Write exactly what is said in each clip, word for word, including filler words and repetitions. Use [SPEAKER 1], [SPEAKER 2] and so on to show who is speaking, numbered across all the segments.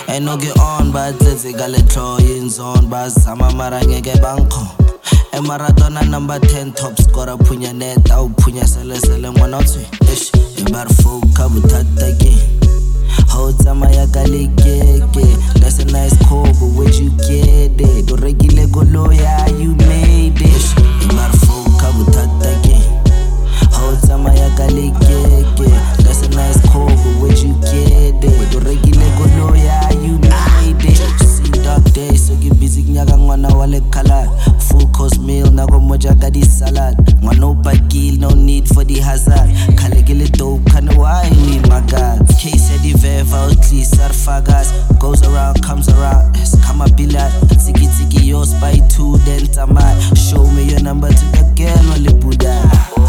[SPEAKER 1] Ain't no get on, but let's got a trillions on, but Sama Marangeke Banco. And Maradona number ten top scorer, Punya net, au Punya Sele Sele one or two. Ish, a barful Kabutata game. Hold Samaya Galigeke. That's a nice call, but where'd you get it? The regular Goloya, you made it. Ish, a barful Kabutata game. Hold Samaya Galigeke. That's a nice call, but where'd you get it? The regular Goloya, you made it. See dark days, so get busy, Nyagangwana Wale Kala. Full course meal, nago moja gadi salad. Wano bagil, no need for the hazard. Caligili dope, kinda why we my God. Case Eddie Vev, outly sarfagas. Goes around, comes around, yes, come a bilad. Tiki tiki, yours by two, then tamai. Show me your number to the girl, only Buddha.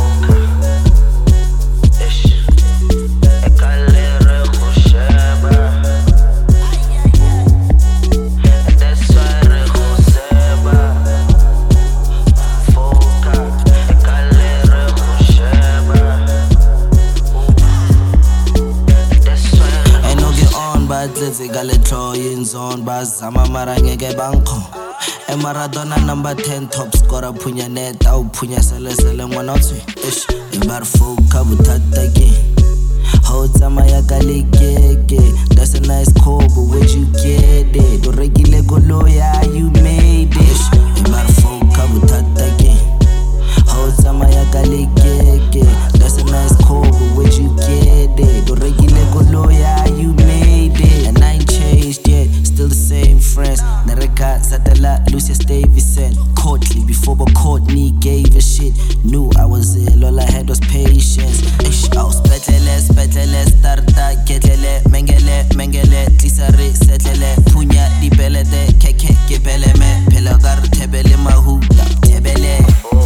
[SPEAKER 1] Let's got a trillions on, but Sama Marangeke Banco. And Maradona number ten top scorer, Punya net, au Punya Sele Sele one or two. Ish, a barful Kabutata game. Hold Samaya Galigeke. That's a nice call, but where'd you get it? The regular Goloya, you made it. Ish, a barful Kabutata game. Hold Samaya Galigeke. That's a nice call, but where'd you get it? The regular Goloya, you made it. And I ain't changed yet, still the same friends. Nareka, Satellite, Lucia Davison. Courtly, before but Courtney gave a shit. Knew I was ill, all I had was patience. Ish, I was betlele, betlele, starta, getlele, mengele, mengele, tisare, setlele, punya, di bele de, keke, gebele me, pelagar, tebele, mahu, tebele.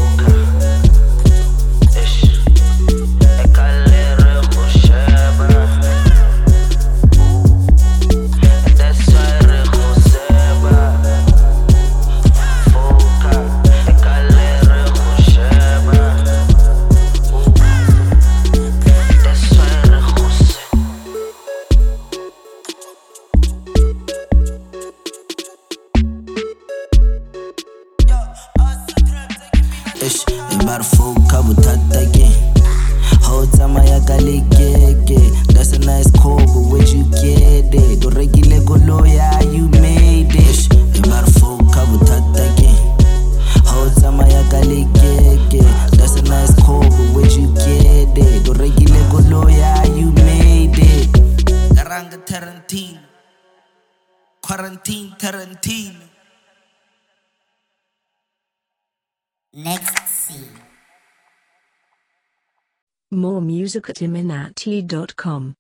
[SPEAKER 1] Ish, a barful Kabutata game. Hold Samaya Galigeke. That's a nice call, but where'd you get it? The regular Goloya, you made it. Ish, a barful Kabutata game. Hold Samaya Galigeke. That's a nice call, but where'd you get it? The regular Goloya, you made it. Garanga Tarantino. Quarantine Tarantino.
[SPEAKER 2] Next scene.
[SPEAKER 3] More music at iminati dot com.